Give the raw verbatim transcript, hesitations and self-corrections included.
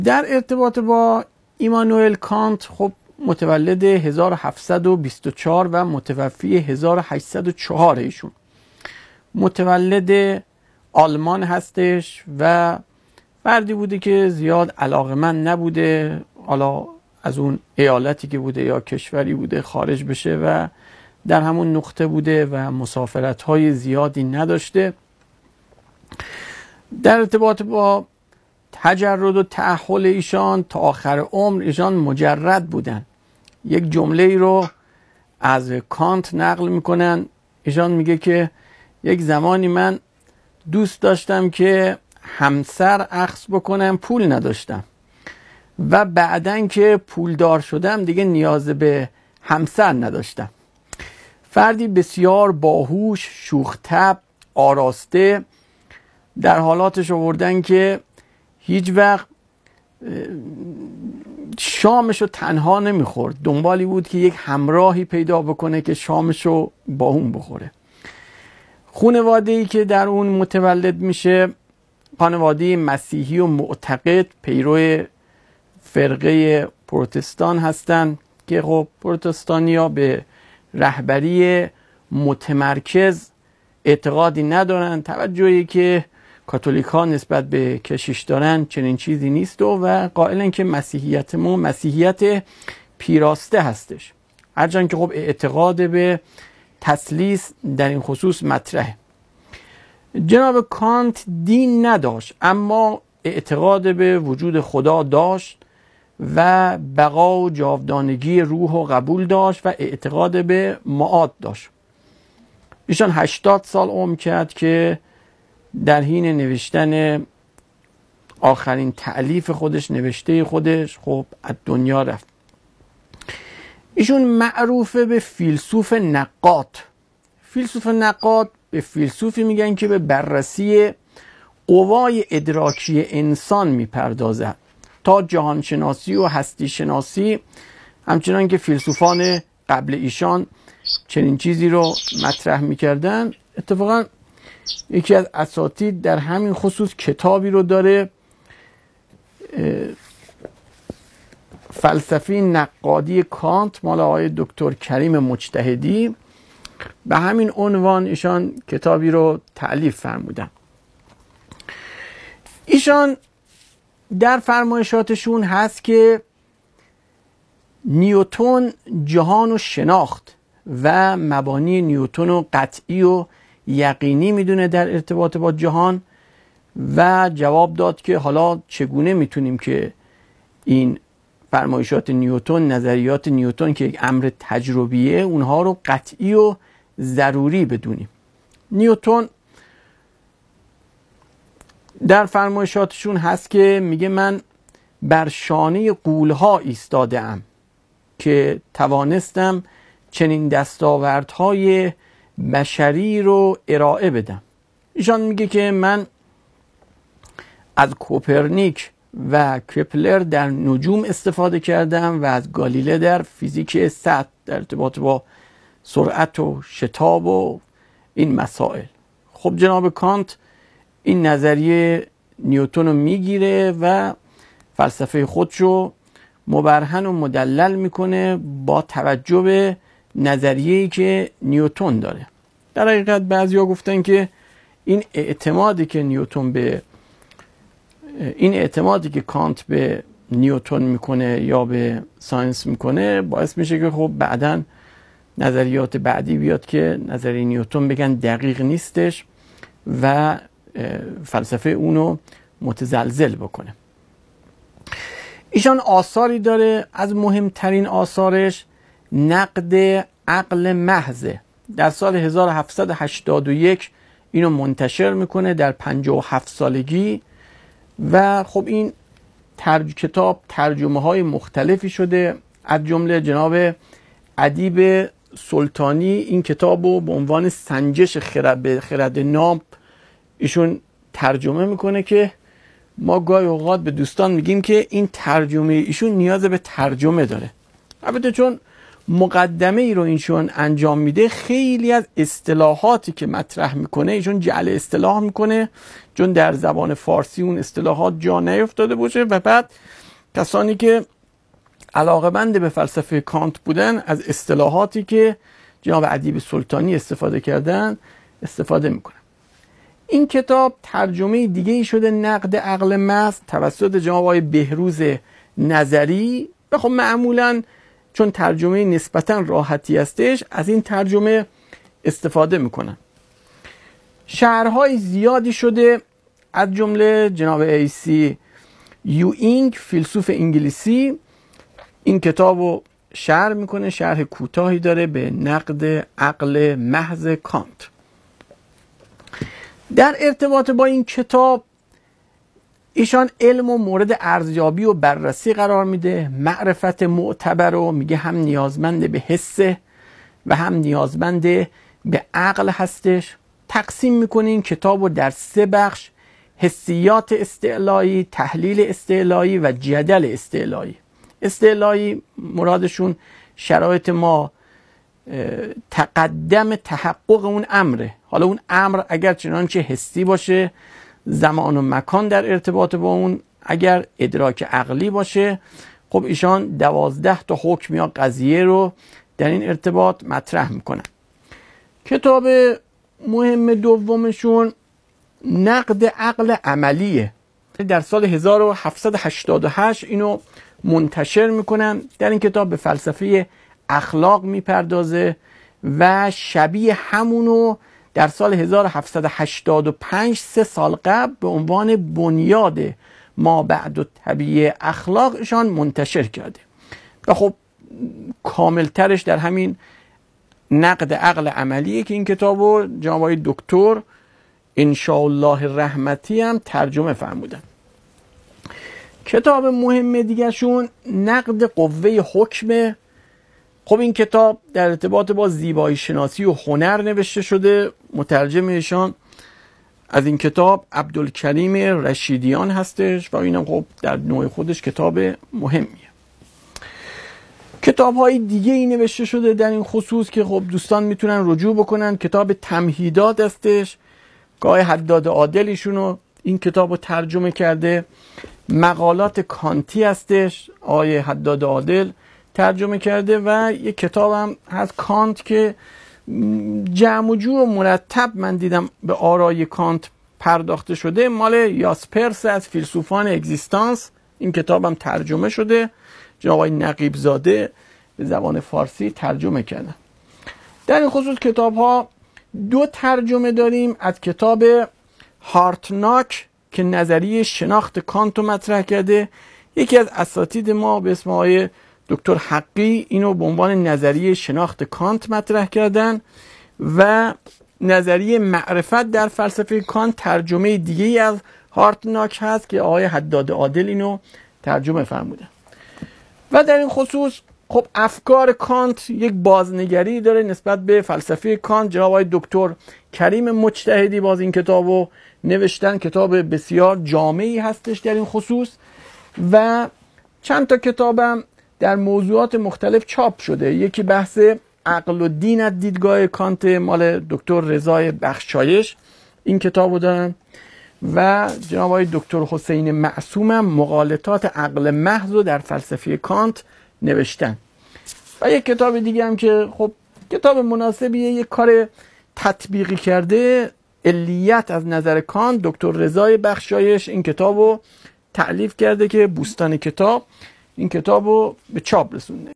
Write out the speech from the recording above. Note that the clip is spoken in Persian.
در ارتباط با ایمانوئل کانت، خب متولد هزار و هفتصد و بیست و چهار و متوفی هزار و هشتصد و چهار، ایشون متولد آلمان هستش و فردی بوده که زیاد علاقمند نبوده حالا از اون ایالتی که بوده یا کشوری بوده خارج بشه و در همون نقطه بوده و مسافرت های زیادی نداشته. در ارتباط با تجرد و تأهل ایشان تا آخر عمر ایشان مجرد بودن. یک جمله ای رو از کانت نقل میکنن، ایشان میگه که یک زمانی من دوست داشتم که همسر اخذ بکنم، پول نداشتم و بعدن که پولدار شدم دیگه نیاز به همسر نداشتم. فردی بسیار باهوش، شوخ طبع، آراسته، در حالاتش آوردن که هیچ وقت شامشو تنها نمیخورد، دنبالی بود که یک همراهی پیدا بکنه که شامشو با اون بخوره. خانواده‌ای که در اون متولد میشه خانواده مسیحی و معتقد، پیرو فرقه پروتستان هستن که خب پروتستانیا به رهبری متمرکز اعتقادی ندارن. توجهی که کاتولیک ها نسبت به کشیش دارن چنین چیزی نیست و, و قائلن که مسیحیت ما مسیحیت پیراسته هستش، هرچند که خب اعتقاد به تثلیث در این خصوص مطرحه. جناب کانت دین نداشت اما اعتقاد به وجود خدا داشت و بقا و جاودانگی روح و قبول داشت و اعتقاد به معاد داشت. ایشان هشتاد سال عمر کرد که در حین نوشتن آخرین تألیف خودش، نوشته خودش، خب از دنیا رفت. ایشون معروفه به فیلسوف نقاد. فیلسوف نقاد به فیلسوفی میگن که به بررسی قوای ادراکی انسان میپردازه تا جهانشناسی و هستی شناسی، همچنان که فیلسوفان قبل ایشان چنین چیزی رو مطرح میکردن. اتفاقا یکی از اساتید در همین خصوص کتابی رو داره، فلسفه نقادی کانت، مال آقای دکتر کریم مجتهدی. به همین عنوان ایشان کتابی رو تألیف فرمودن. ایشان در فرمایشاتشون هست که نیوتن جهان و شناخت و مبانی نیوتن و قطعی و یقینی میدونه در ارتباط با جهان و جواب داد که حالا چگونه میتونیم که این فرمایشات نیوتن، نظریات نیوتن که یک امر تجربیه، اونها رو قطعی و ضروری بدونیم. نیوتن در فرمایشاتشون هست که میگه من بر شانه غول‌ها ایستاده ام که توانستم چنین دستاوردهای بشری رو ارائه بدم. ایشان میگه که من از کوپرنیک و کپلر در نجوم استفاده کردم و از گالیله در فیزیک سطح در ارتباط با سرعت و شتاب و این مسائل. خب جناب کانت این نظریه نیوتن رو میگیره و فلسفه خودشو مبرهن و مدلل میکنه با توجه به نظریه‌ای که نیوتن داره. در حقیقت بعضیا گفتن که این اعتمادی که نیوتن به این اعتمادی که کانت به نیوتن میکنه یا به ساینس میکنه باعث میشه که خب بعداً نظریات بعدی بیاد که نظریه نیوتن بگن دقیق نیستش و فلسفه اونو متزلزل بکنه. ایشان آثاری داره، از مهمترین آثارش نقد عقل محض. در سال هزار و هفتصد و هشتاد و یک اینو منتشر میکنه در پنجاه و هفت سالگی و خب این ترج... کتاب ترجمه های مختلفی شده، از جمله جناب ادیب سلطانی این کتاب رو به عنوان سنجش خرد, خرد ناب ایشون ترجمه میکنه که ما گاهی اوقات به دوستان میگیم که این ترجمه ایشون نیاز به ترجمه داره. البته چون مقدمه ای رو اینشون انجام میده، خیلی از اصطلاحاتی که مطرح میکنه ایشون جعل اصطلاح میکنه، چون در زبان فارسی اون اصطلاحات جا نیفتاده باشه، و بعد کسانی که علاقه‌مند به فلسفه کانت بودن از اصطلاحاتی که جناب ادیب سلطانی استفاده کردن استفاده میکنن. این کتاب ترجمه دیگه ای شده، نقد عقل محض، توسط جناب آقای بهروز نظری. و خب معمولاً چون ترجمه نسبتاً راحتی هستش از این ترجمه استفاده میکنن. شرح‌های زیادی شده، از جمله جناب ایسی یوینگ فیلسوف انگلیسی این کتاب رو شرح میکنه، شرح کوتاهی داره به نقد عقل محض کانت. در ارتباط با این کتاب ایشان علم و مورد ارزیابی و بررسی قرار میده، معرفت معتبر رو میگه هم نیازمند به حسه و هم نیازمند به عقل هستش. تقسیم میکنه این کتاب رو در سه بخش: حسیات استعلایی، تحلیل استعلایی و جدل استعلایی. استعلایی مرادشون شرایط ما تقدم تحقق اون امره. حالا اون امر اگر چنانچه حسی باشه، زمان و مکان در ارتباط با اون اگر ادراک عقلی باشه، خب ایشان دوازده تا حکم یا قضیه رو در این ارتباط مطرح میکنن. کتاب مهم دومشون نقد عقل عملیه. در سال هزار و هفتصد و هشتاد و هشت اینو منتشر میکنن. در این کتاب به فلسفه اخلاق میپردازه و شبیه همونو در سال هزار و هفتصد و هشتاد و پنج، سه سال قبل، به عنوان بنیاد ما بعد الطبیعه اخلاقشان منتشر کرده. و خب کاملترش در همین نقد عقل عملیه که این کتابو جناب آقای دکتر انشاءالله رحمتی هم ترجمه فرمودن. کتاب مهم دیگرشون نقد قوه حکمه. خب این کتاب در ارتباط با زیبایی شناسی و هنر نوشته شده. مترجم ایشان از این کتاب عبدالکریم رشیدیان هستش و اینم خب در نوع خودش کتاب مهمیه. کتاب های دیگه ای نوشته شده در این خصوص که خب دوستان میتونن رجوع بکنن. کتاب تمهیدات هستش، آقای حداد عادل ایشونو این کتاب رو ترجمه کرده. مقالات کانتی هستش، آقای حداد عادل ترجمه کرده. و یک کتاب هم هست کانت که جمع و جور و مرتب من دیدم به آرای کانت پرداخته شده، مال یاسپرس از فیلسوفان اگزیستانس. این کتاب هم ترجمه شده، جناب آقای نقیب زاده به زبان فارسی ترجمه کردن. در این خصوص کتاب ها دو ترجمه داریم. از کتاب هارتناک که نظریه شناخت کانت رو مطرح کرده، یکی از اساتید ما به اسم آقای دکتر حقی اینو به عنوان نظریه شناخت کانت مطرح کردن. و نظریه معرفت در فلسفه کانت ترجمه دیگه ای از هارتناک هست که آقای حداد عادل اینو ترجمه فرمودن. و در این خصوص خب افکار کانت یک بازنگری داره نسبت به فلسفه کانت. جناب آقای دکتر کریم مجتهدی باز این کتابو نوشتن، کتاب بسیار جامعی هستش در این خصوص. و چند تا کتابم در موضوعات مختلف چاپ شده. یکی بحث عقل و دین از دیدگاه کانت مال دکتر رضای بخشایش، این کتابو دارن. و جناب آقای دکتر حسین معصوم هم مغالطات عقل محض رو در فلسفه کانت نوشتن. و یک کتاب دیگه هم که خب کتاب مناسبیه، یک کار تطبیقی کرده، علیت از نظر کانت، دکتر رضای بخشایش این کتابو تألیف کرده که بوستان کتاب این کتابو به چاپ رسونده.